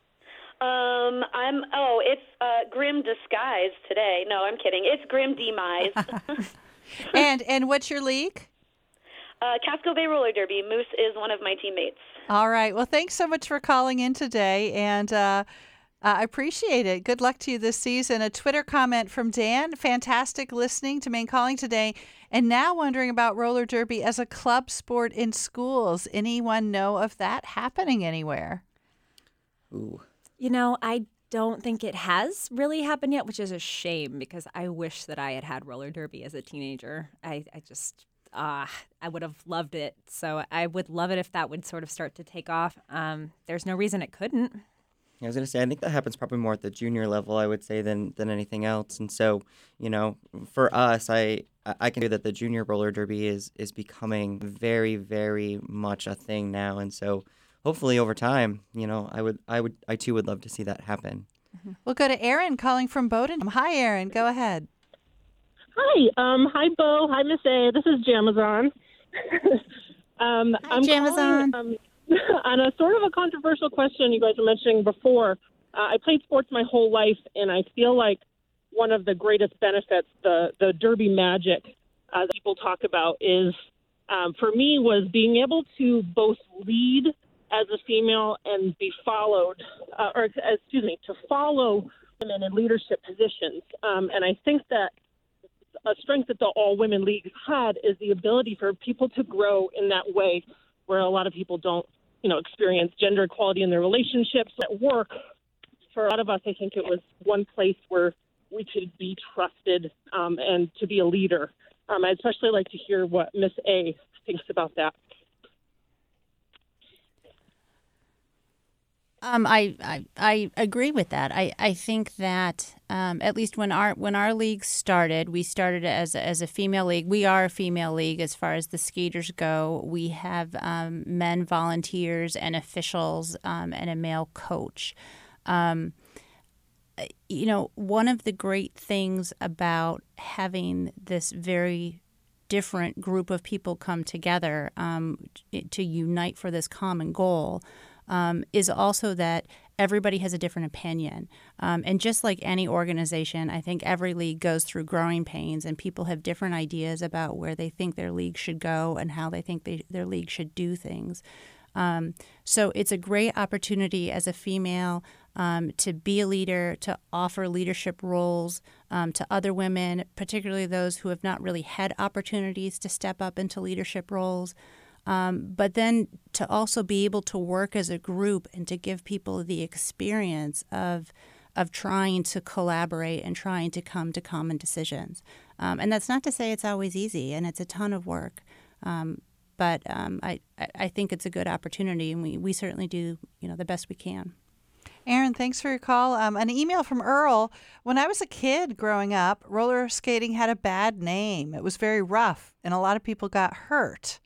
Um, I'm, oh, it's uh, Grim Disguise today. No, I'm kidding. It's Grim Demise. and and what's your league? uh, Casco Bay Roller Derby. Moose is one of my teammates. All right. Well, thanks so much for calling in today, and uh, I appreciate it. Good luck to you this season. A Twitter comment from Dan. Fantastic listening to Maine Calling today, and now wondering about roller derby as a club sport in schools. Anyone know of that happening anywhere? Ooh. You know, I don't think it has really happened yet, which is a shame because I wish that I had had roller derby as a teenager. I, I just, uh, I would have loved it. So I would love it if that would sort of start to take off. Um, there's no reason it couldn't. I was going to say, I think that happens probably more at the junior level, I would say, than than anything else. And so, you know, for us, I I can say that the junior roller derby is is becoming very, very much a thing now. And so hopefully over time, you know, I would, I would, I too would love to see that happen. We'll go to Erin calling from Bowdoin. Hi, Erin. Go ahead. Hi, um, hi, Bo. Hi, Miss A. This is Jamazon. um, Hi, I'm Jamazon. calling, um, on a sort of a controversial question you guys were mentioning before. Uh, I played sports my whole life, and I feel like one of the greatest benefits, the the Derby magic uh, that people talk about, is um, for me was being able to both lead as a female and be followed, uh, or excuse me, to follow women in leadership positions. Um, and I think that a strength that the All Women League had is the ability for people to grow in that way, where a lot of people don't, you know, experience gender equality in their relationships at work. For a lot of us, I think it was one place where we could be trusted um, and to be a leader. Um, I'd especially like to hear what Miss A thinks about that. Um, I, I I agree with that. I, I think that um, at least when our when our league started, we started as a, as a female league. We are a female league as far as the skaters go. We have um, men volunteers and officials um, and a male coach. Um, you know, one of the great things about having this very different group of people come together um, to unite for this common goal Um, is also that everybody has a different opinion. Um, and just like any organization, I think every league goes through growing pains, and people have different ideas about where they think their league should go and how they think they, their league should do things. Um, so it's a great opportunity as a female um, to be a leader, to offer leadership roles um, to other women, particularly those who have not really had opportunities to step up into leadership roles. Um, but then to also be able to work as a group and to give people the experience of of trying to collaborate and trying to come to common decisions. Um, and that's not to say it's always easy, and it's a ton of work. Um, but um, I, I think it's a good opportunity, and we, we certainly do, you know, the best we can. Aaron, thanks for your call. Um, an email from Earl. When I was a kid growing up, roller skating had a bad name. It was very rough, and a lot of people got hurt.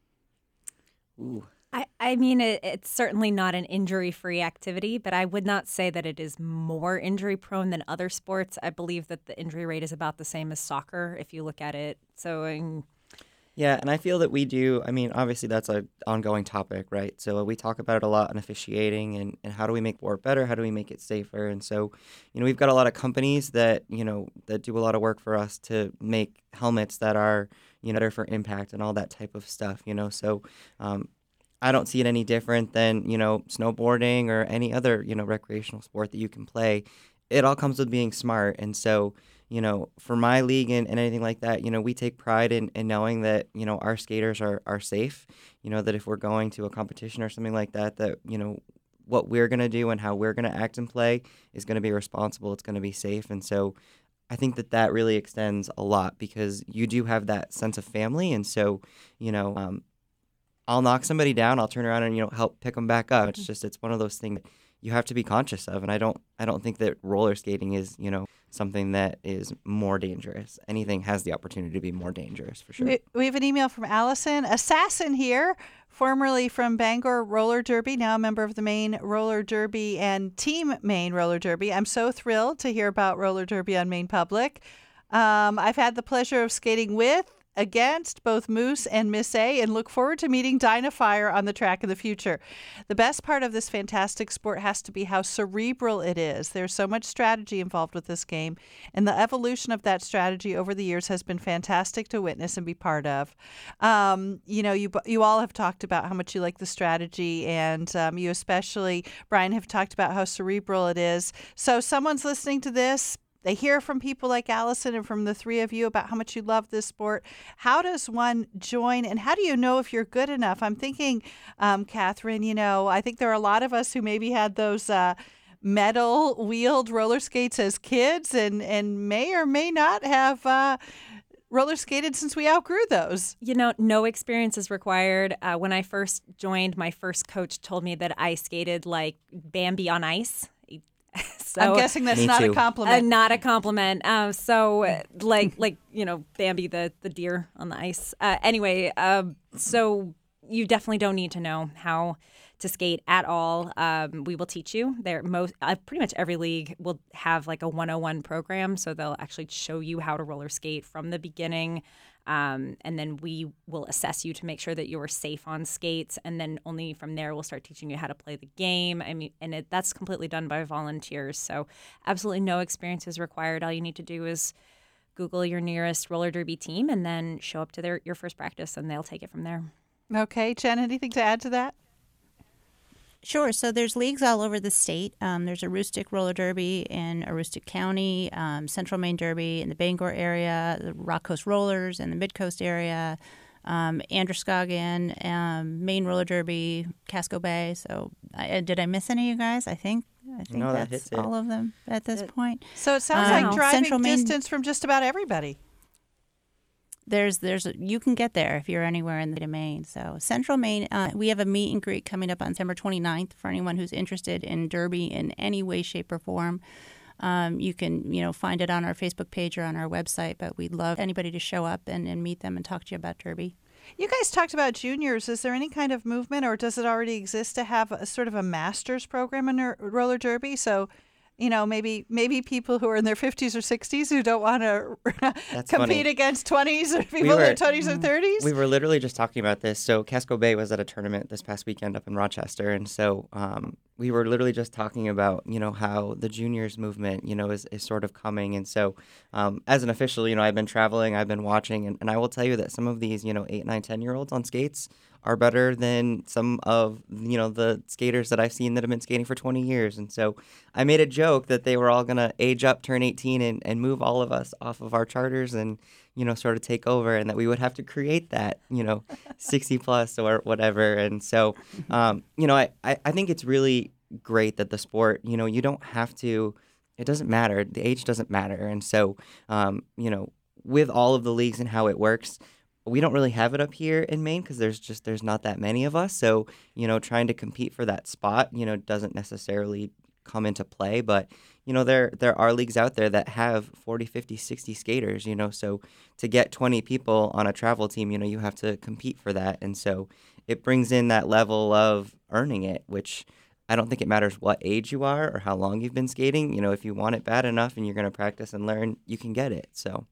Ooh. I, I mean, it, it's certainly not an injury-free activity, but I would not say that it is more injury-prone than other sports. I believe that the injury rate is about the same as soccer if you look at it. So, um, Yeah, and I feel that we do, I mean, obviously that's an ongoing topic, right? So we talk about it a lot in officiating and, and how do we make sport better? How do we make it safer? And so, you know, we've got a lot of companies that, you know, that do a lot of work for us to make helmets that are, you know, better for impact and all that type of stuff, you know? So um, I don't see it any different than, you know, snowboarding or any other, you know, recreational sport that you can play. It all comes with being smart. And so, you know, for my league and, and anything like that, you know, we take pride in, in knowing that, you know, our skaters are, are safe, you know, that if we're going to a competition or something like that, that, you know, what we're going to do and how we're going to act and play is going to be responsible. It's going to be safe. And so I think that that really extends a lot because you do have that sense of family. And so, you know, um, I'll knock somebody down, I'll turn around and, you know, help pick them back up. It's just, it's one of those things that you have to be conscious of. And I don't, I don't think that roller skating is, you know, something that is more dangerous. Anything has the opportunity to be more dangerous, for sure. We, we have an email from Allison. Assassin here, formerly from Bangor Roller Derby, now a member of the Maine Roller Derby and Team Maine Roller Derby. I'm so thrilled to hear about Roller Derby on Maine Public. Um, I've had the pleasure of skating with, against both Moose and Miss A, and look forward to meeting Dinah Fire on the track in the future. The best part of this fantastic sport has to be how cerebral it is. There's so much strategy involved with this game, and the evolution of that strategy over the years has been fantastic to witness and be part of. Um, you know, you you all have talked about how much you like the strategy, and um, you especially, Brian, have talked about how cerebral it is. So someone's listening to this, they hear from people like Allison and from the three of you about how much you love this sport. How does one join, and how do you know if you're good enough? I'm thinking, um, Catherine, you know, I think there are a lot of us who maybe had those uh, metal wheeled roller skates as kids and, and may or may not have uh, roller skated since we outgrew those. You know, no experience is required. Uh, when I first joined, my first coach told me that I skated like Bambi on ice. So, I'm guessing that's not too. a compliment. Uh, not a compliment. Um, so, like, like you know, Bambi, the the deer on the ice. Uh, anyway, uh, so you definitely don't need to know how to skate at all. Um, we will teach you. There, most uh, pretty much every league will have like a one oh one program, so they'll actually show you how to roller skate from the beginning. Um, and then we will assess you to make sure that you are safe on skates. And then only from there, we'll start teaching you how to play the game. I mean, and it, that's completely done by volunteers. So absolutely no experience is required. All you need to do is Google your nearest roller derby team and then show up to their your first practice, and they'll take it from there. Okay, Jen, anything to add to that? Sure. So there's leagues all over the state. Um, there's a Aroostook Roller Derby in Aroostook County, um, Central Maine Derby in the Bangor area, the Rock Coast Rollers in the Mid-Coast area, um, Androscoggin, um, Maine Roller Derby, Casco Bay. So uh, did I miss any of you guys? I think I think No, that that's hits it. all of them at this point. So it sounds Um, like driving Central Maine- distance from just about everybody. There's, there's, you can get there if you're anywhere in the state of Maine. So Central Maine, uh, we have a meet and greet coming up on December twenty-ninth for anyone who's interested in Derby in any way, shape, or form. Um, you can, you know, find it on our Facebook page or on our website. But we'd love anybody to show up and, and meet them and talk to you about Derby. You guys talked about juniors. Is there any kind of movement, or does it already exist to have a sort of a master's program in ro- roller derby? So, you know, maybe maybe people who are in their fifties or sixties who don't want to compete funny. against twenties or people We in their were- twenties or thirties. We were literally just talking about this. So Casco Bay was at a tournament this past weekend up in Rochester, and so um, we were literally just talking about, you know, how the juniors movement, you know, is, is sort of coming. And so um, as an official, you know, I've been traveling, I've been watching, and, and I will tell you that some of these, you know, eight, nine, ten-year-olds on skates are better than some of, you know, the skaters that I've seen that have been skating for twenty years. And so I made a joke that they were all going to age up, turn eighteen, and, and move all of us off of our charters and, you know, sort of take over, and that we would have to create that, you know, sixty plus or whatever. And so, um, you know, I, I, I think it's really great that the sport, you know, you don't have to, it doesn't matter. The age doesn't matter. And so, um, you know, with all of the leagues and how it works, we don't really have it up here in Maine because there's just, there's not that many of us. So, you know, trying to compete for that spot, you know, doesn't necessarily come into play. But, you know, there there are leagues out there that have forty, fifty, sixty skaters, you know, so to get twenty people on a travel team, you know, you have to compete for that. And so it brings in that level of earning it, which I don't think it matters what age you are or how long you've been skating. You know, if you want it bad enough and you're going to practice and learn, you can get it. So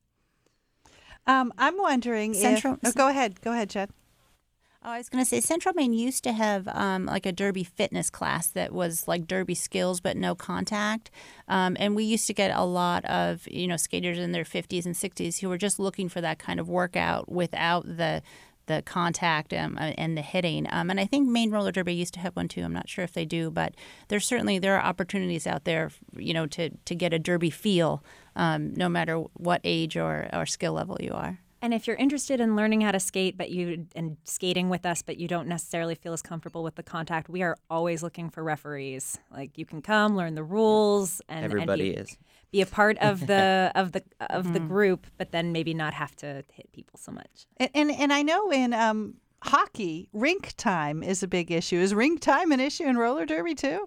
um, I'm wondering Central, if... Oh, go ahead. Go ahead, Jen. Oh, I was going to say Central Maine used to have um, like a derby fitness class that was like derby skills but no contact. Um, and we used to get a lot of, you know, skaters in their fifties and sixties who were just looking for that kind of workout without the the contact um, and the hitting. Um, and I think Maine Roller Derby used to have one too. I'm not sure if they do, but there's certainly there are opportunities out there, you know, to, to get a derby feel um, no matter what age or, or skill level you are. And if you're interested in learning how to skate, but you and skating with us, but you don't necessarily feel as comfortable with the contact, we are always looking for referees. Like you can come, learn the rules, and everybody and be, is be a part of the of the of Mm-hmm. the group, but then maybe not have to hit people so much. And and, and I know in um, hockey, rink time is a big issue. Is rink time an issue in roller derby too?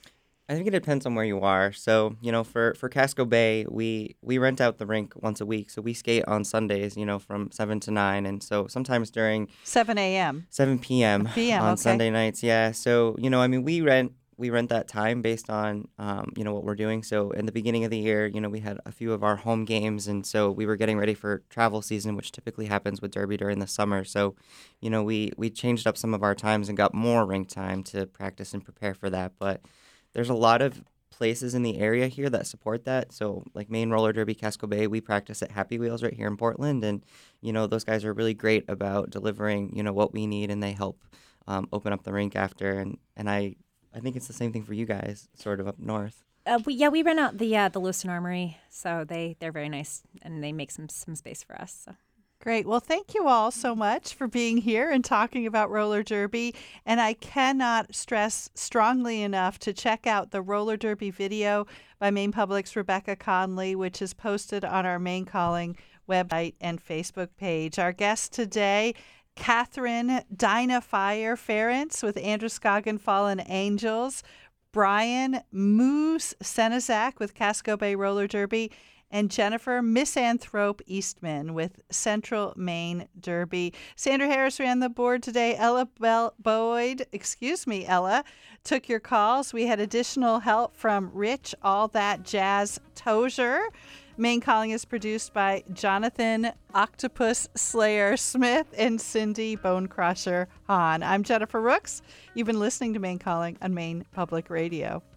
I think it depends on where you are. So, you know, for, for Casco Bay, we, we rent out the rink once a week. So we skate on Sundays, you know, from seven to nine. And so sometimes during seven a.m. seven p.m. P M, on okay. Sunday nights. Yeah. So, you know, I mean, we rent we rent that time based on, um, you know, what we're doing. So in the beginning of the year, you know, we had a few of our home games. And so we were getting ready for travel season, which typically happens with Derby during the summer. So, you know, we, we changed up some of our times and got more rink time to practice and prepare for that. But there's a lot of places in the area here that support that. So like Maine Roller Derby, Casco Bay, we practice at Happy Wheels right here in Portland. And, you know, those guys are really great about delivering, you know, what we need, and they help um, open up the rink after. And, and I, I think it's the same thing for you guys sort of up north. Uh, we, yeah, we rent out the uh, the Lewiston Armory, so they, they're very nice, and they make some, some space for us. So. Great. Well, thank you all so much for being here and talking about roller derby. And I cannot stress strongly enough to check out the roller derby video by Maine Public's Rebecca Conley, which is posted on our Maine Calling website and Facebook page. Our guest today, Catherine Dinah Fire Ference with Androscoggin Fallen Angels, Brian Moose Senizak with Casco Bay Roller Derby, and Jennifer Misanthrope Eastman with Central Maine Derby. Sandra Harris ran the board today. Ella Bell- Boyd, excuse me, Ella, took your calls. We had additional help from Rich All That Jazz Tozier. Maine Calling is produced by Jonathan Octopus Slayer Smith and Cindy Bone Crusher Hahn. I'm Jennifer Rooks. You've been listening to Maine Calling on Maine Public Radio.